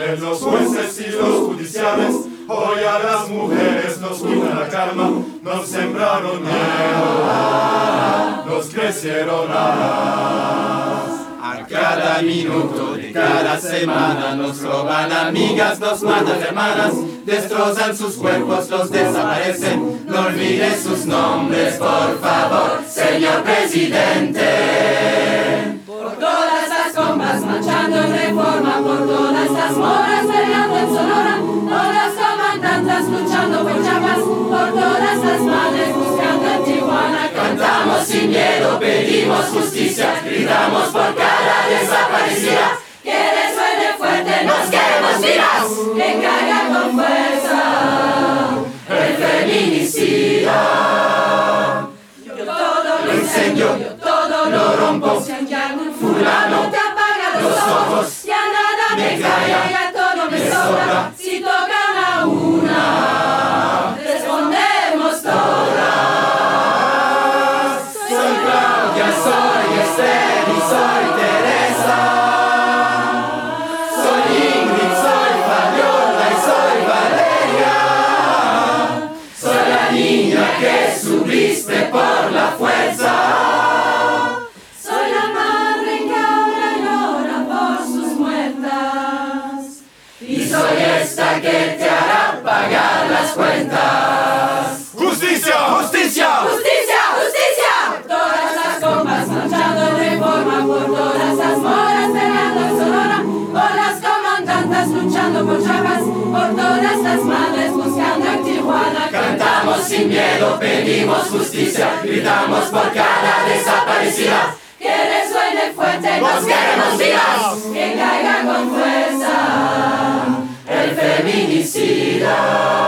orden los jueces y los judiciales, hoy a las mujeres nos cuida la calma, nos sembraron miedo, nos crecieron alas. A cada minuto de cada semana nos roban amigas, nos matan hermanas, destrozan sus cuerpos, los desaparecen. No olvides sus nombres, por favor, señor presidente. Por todas las combas marchando en Reforma, por todas las moras peleando en Sonora, por las comandantas luchando por Chiapas, por todas las madres buscando en Tijuana. Cantamos sin miedo, pedimos justicia, gritamos por cada desaparecida. Que resuene fuerte, nos queremos vivas, que caiga con fuerza El feminicida. Yo todo lo incendio, yo todo lo rompo. Si hay algún Fulano te apaga los ojos, ya nada me calla, ya todo me sobra. Si tocan a una, respondemos todas. Soy Claudia, soy Esther y soy Teresa. Soy Ingrid, soy Fabiola y soy Valeria. Soy la niña que subiste por la fuerza. Soy la madre que ahora llora por sus muertas. Y soy esta que te hará pagar las cuentas. ¡Justicia! ¡Justicia! ¡Justicia! ¡Justicia! Todas las combas marchando en Reforma, por todas las moras peleando en Sonora, por las comandantas luchando por Chiapas, por todas las madres buscando en Tijuana. Cantamos sin miedo, pedimos justicia, gritamos por cada desaparecida. Que resuene fuerte, ¡Nos queremos vivas! que caiga con fuerza El feminicida.